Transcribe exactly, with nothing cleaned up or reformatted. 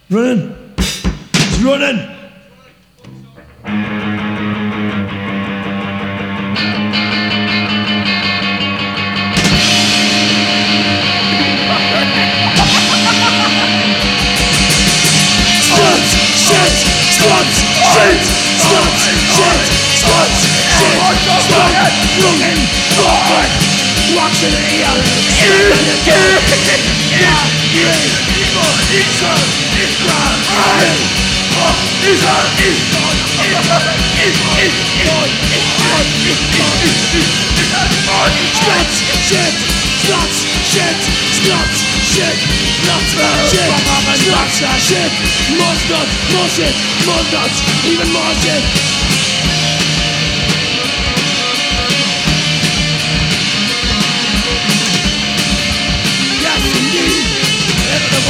Running. It's running. Sluts, shit, sluts, shit, sluts, shit, sluts, shit, sluts, looking forward, watching the ear, ear, ear, ear, ear, evil, evil, evil, evil, sluts, shit, sluts, shit, sluts, shit, sluts, shit, sluts, shit, more sluts, more shit, more sluts, even more shit.